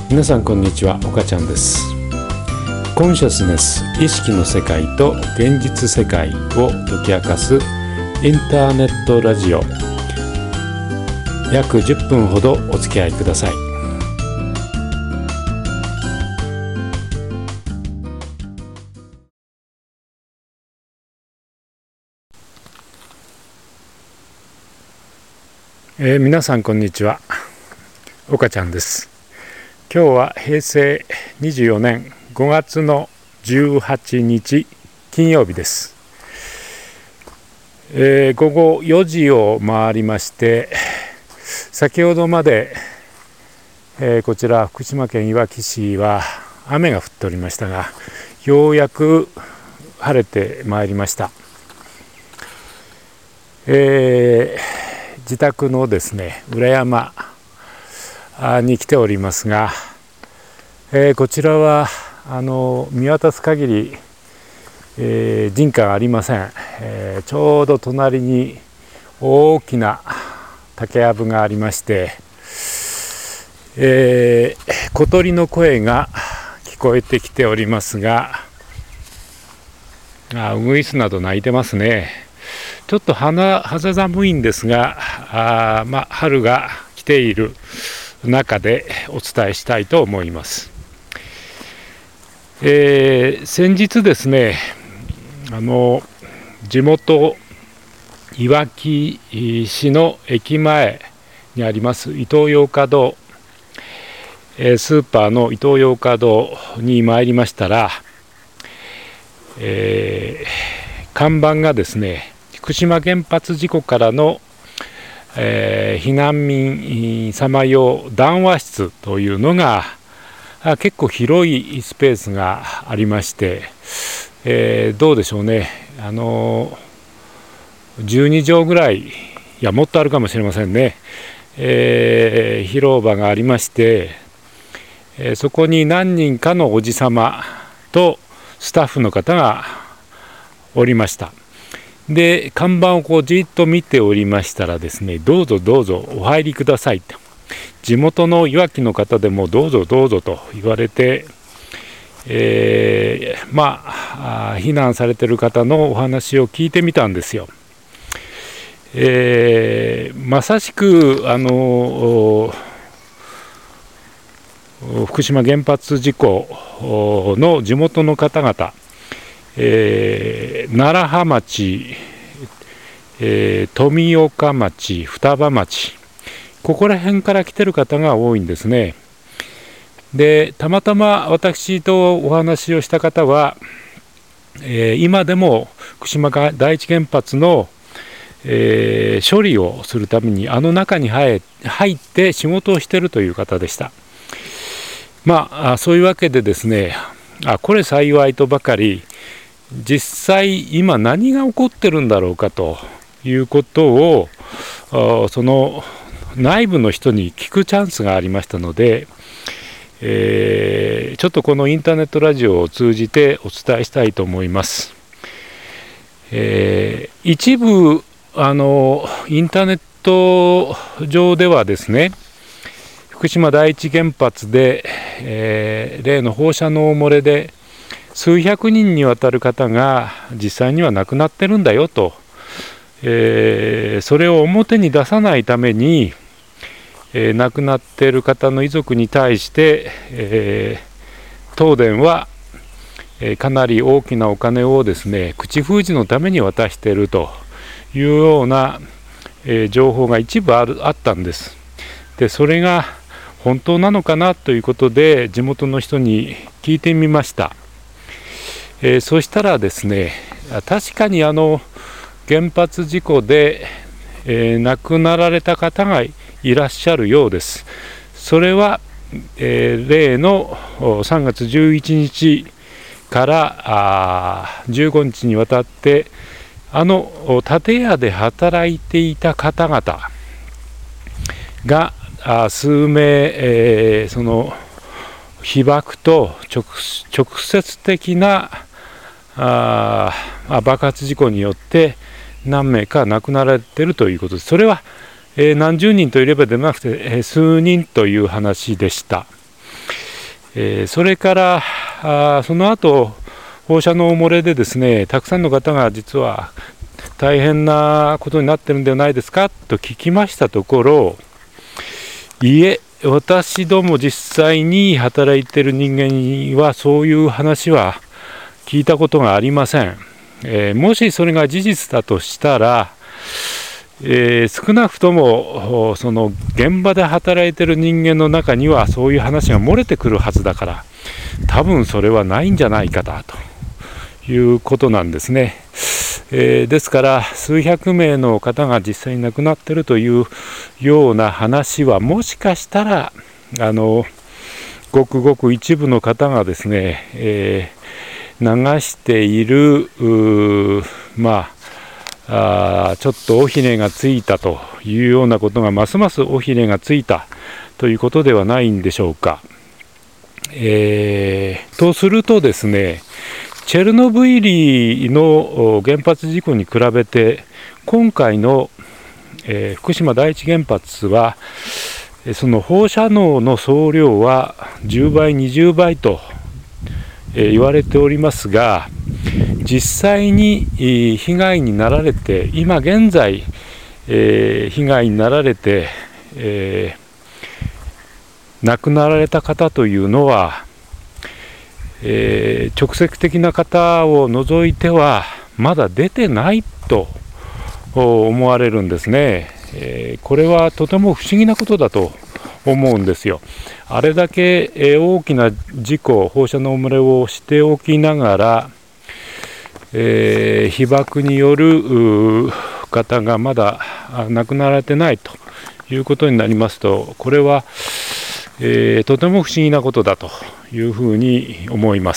皆さんこんにちは、岡ちゃんです。コンシャスネス、意識の世界と現実世界を解き明かすインターネットラジオ、約10分ほどお付き合いください。皆さんこんにちは、岡ちゃんです。今日は平成24年5月の18日金曜日です。午後4時を回りまして、先ほどまで、こちら福島県いわき市は雨が降っておりましたが、ようやく晴れてまいりました。自宅のですね、裏山に来ておりますが、こちらは見渡す限り、人家がありません。ちょうど隣に大きな竹やぶがありまして、小鳥の声が聞こえてきておりますが、ウグイスなど鳴いてますね。ちょっと肌寒いんですが、春が来ている中でお伝えしたいと思います。先日ですね、地元いわき市の駅前にありますイトーヨーカドー、スーパーのイトーヨーカドーに参りましたら、看板がですね、福島原発事故からの、避難民様用談話室というのが結構広いスペースがありまして、どうでしょうね、12畳ぐらい、いやもっとあるかもしれませんね、広場がありまして、そこに何人かのおじさまとスタッフの方がおりました。で、看板をじっと見ておりましたらですね、どうぞどうぞお入りくださいと、地元のいわきの方でもどうぞどうぞと言われて、避難されている方のお話を聞いてみたんですよ。まさしく福島原発事故の地元の方々、楢葉町、富岡町、双葉町、ここら辺から来てる方が多いんですね。で、たまたま私とお話をした方は、今でも福島第一原発の、処理をするために中に入って仕事をしているという方でした。そういうわけでですね、これ幸いとばかり、実際今何が起こってるんだろうかということをその内部の人に聞くチャンスがありましたので、ちょっとこのインターネットラジオを通じてお伝えしたいと思います。一部インターネット上ではですね、福島第一原発で、例の放射能漏れで数百人にわたる方が実際には亡くなってるんだよと、それを表に出さないために、亡くなっている方の遺族に対して、東電は、かなり大きなお金をですね、口封じのために渡しているというような、情報が一部あったんです。で、それが本当なのかなということで地元の人に聞いてみました。そしたらですね、確かに原発事故で、亡くなられた方がいらっしゃるようです。それは、例の3月11日から15日にわたって建屋で働いていた方々が数名、その被爆と直接的な爆発事故によって何名か亡くなられているということです。それは、何十人といればではなくて、数人という話でした。 それからその後放射能漏れでですね、たくさんの方が実は大変なことになってるんではないですかと聞きましたところ、いえ、私ども実際に働いている人間はそういう話は聞いたことがありません。もしそれが事実だとしたら、少なくともその現場で働いている人間の中にはそういう話が漏れてくるはずだから、多分それはないんじゃないかなということなんですね。ですから数百名の方が実際に亡くなっているというような話は、もしかしたらごくごく一部の方がですね、流しているちょっと尾ひれがついたというようなことが、ますます尾ひれがついたということではないんでしょうか。とするとですね、チェルノブイリの原発事故に比べて今回の、福島第一原発はその放射能の総量は10倍20倍と言われておりますが、実際に被害になられて、今現在被害になられて亡くなられた方というのは、直接的な方を除いてはまだ出てないと思われるんですね。これはとても不思議なことだと思うんですよ。あれだけ大きな事故、放射能漏れをしておきながら、被爆による方がまだ亡くなられてないということになりますと、これは、とても不思議なことだというふうに思います。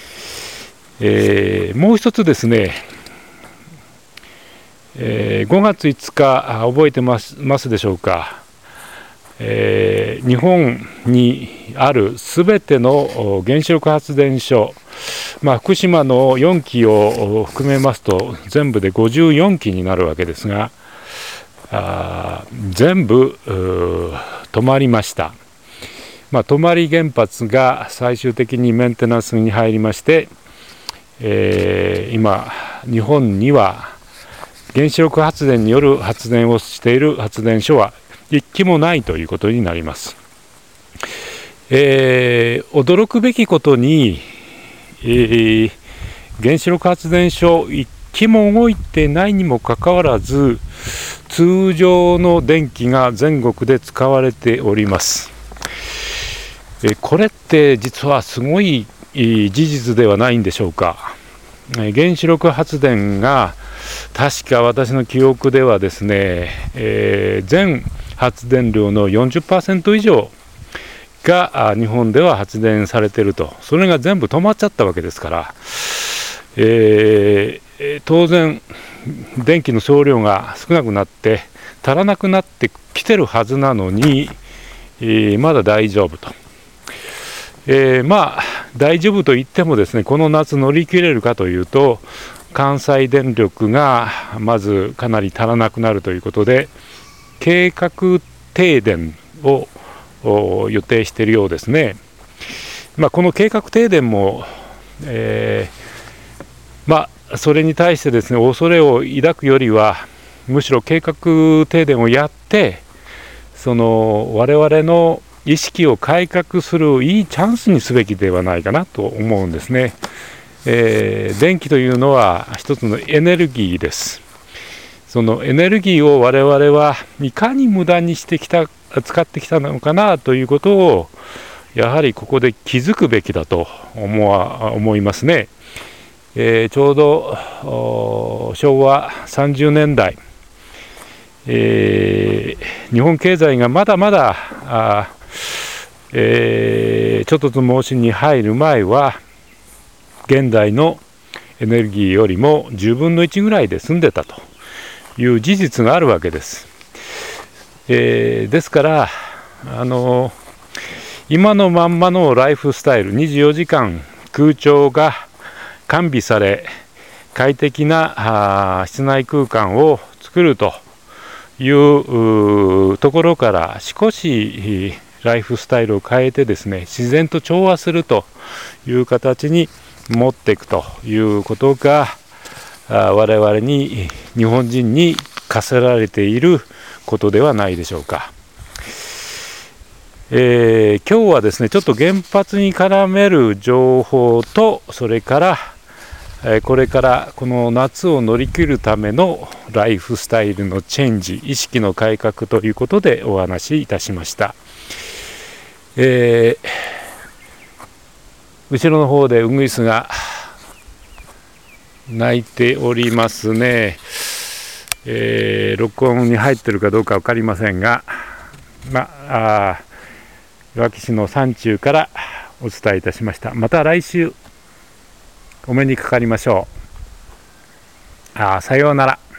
もう一つですね、5月5日覚えてますでしょうか。日本にあるすべての原子力発電所、福島の4基を含めますと全部で54基になるわけですが、全部止まりました。泊原発が最終的にメンテナンスに入りまして、今日本には原子力発電による発電をしている発電所は1基もないということになります。驚くべきことに、原子力発電所1基も動いてないにもかかわらず、通常の電気が全国で使われております。これって実はすごい事実ではないんでしょうか。原子力発電が確か私の記憶ではですね、全発電量の 40% 以上が日本では発電されていると。それが全部止まっちゃったわけですから、当然電気の総量が少なくなって足らなくなってきてるはずなのに、まだ大丈夫と。大丈夫と言ってもですね、この夏乗り切れるかというと、関西電力がまずかなり足らなくなるということで、計画停電を予定しているようですね。この計画停電も、それに対してですね、恐れを抱くよりは、むしろ計画停電をやって、我々の意識を改革するいいチャンスにすべきではないかなと思うんですね。電気というのは一つのエネルギーです。そのエネルギーを我々はいかに無駄に使ってきたのかなということを、やはりここで気づくべきだと思いますね。ちょうど昭和30年代、日本経済がまだまだちょっとずつ申しに入る前は、現代のエネルギーよりも10分の1ぐらいで済んでたという事実があるわけです。ですから今のまんまのライフスタイル、24時間空調が完備され、快適な室内空間を作るというところから少しライフスタイルを変えてですね、自然と調和するという形に持っていくということが我々に、日本人に課せられていることではないでしょうか。今日はですね、ちょっと原発に絡める情報と、それからこれからこの夏を乗り切るためのライフスタイルのチェンジ、意識の改革ということでお話しいたしました。後ろの方でウグイスが鳴いておりますね。録音に入ってるかどうか分かりませんが、いわき市の山中からお伝えいたしました。また来週お目にかかりましょう。さようなら。